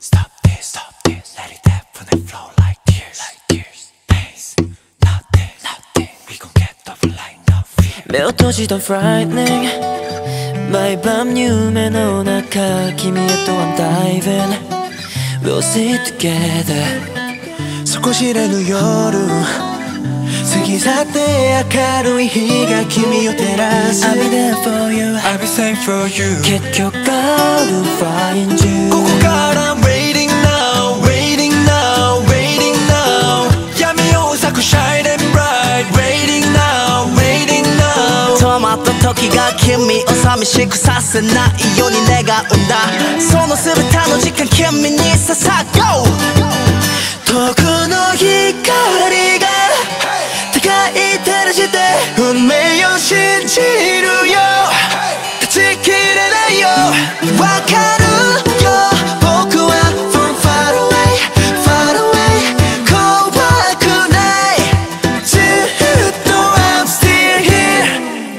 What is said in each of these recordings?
Stop this, let it happen and flow like tears, pains, nothing, we gon' get over like no fear. 目を閉じた frightening 毎晩夢の中君へと I'm diving We'll see together 底知れぬ夜過ぎ去って明るい日が君を照らす I'll be there for you I'll be safe for you 結局 I'll find you ここから waiting now waiting now waiting now 闇を咲く shining bright waiting now waiting now 止まった時が君を寂しくさせないように願うんだその全ての時間君に捧ごう遠くの光が高い照らして運命を信じるよ断ち切れないよわかるよ僕は from far away far away 怖くないずっと I'm still here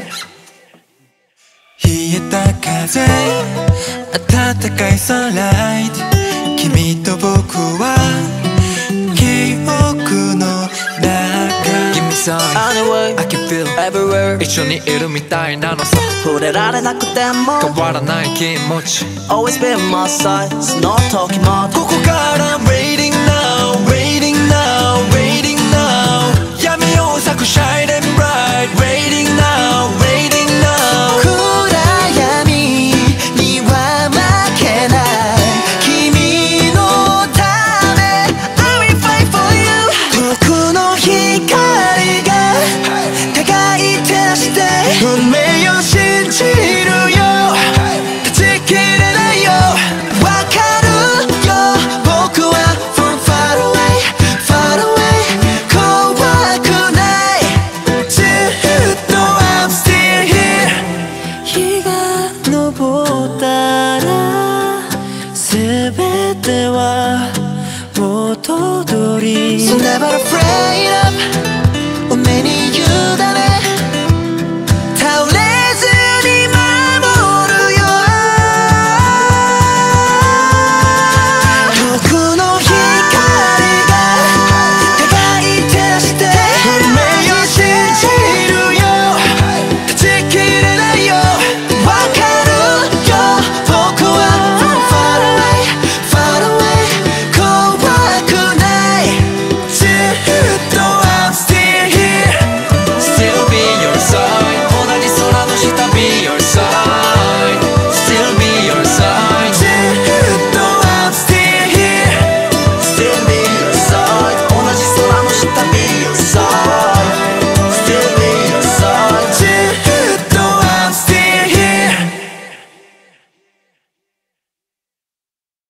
冷えた風暖かい sunlight 君と僕は記憶の中 Give me sign, Anyway I can feel everywhere 一緒にいるみたいなのさ触れられなくても変わらない気持ち Always be on my side その時もここから waiting now waiting now waiting now 闇を咲く shining bright waiting now waiting now 暗闇には負けない君のため I will fight for you 遠くの光が高い照らして運命を信じるよ断ち切れないよわかるよ僕は from far away far away 怖くないずっと I'm still here 日が昇ったら全ては元通り So never afraid of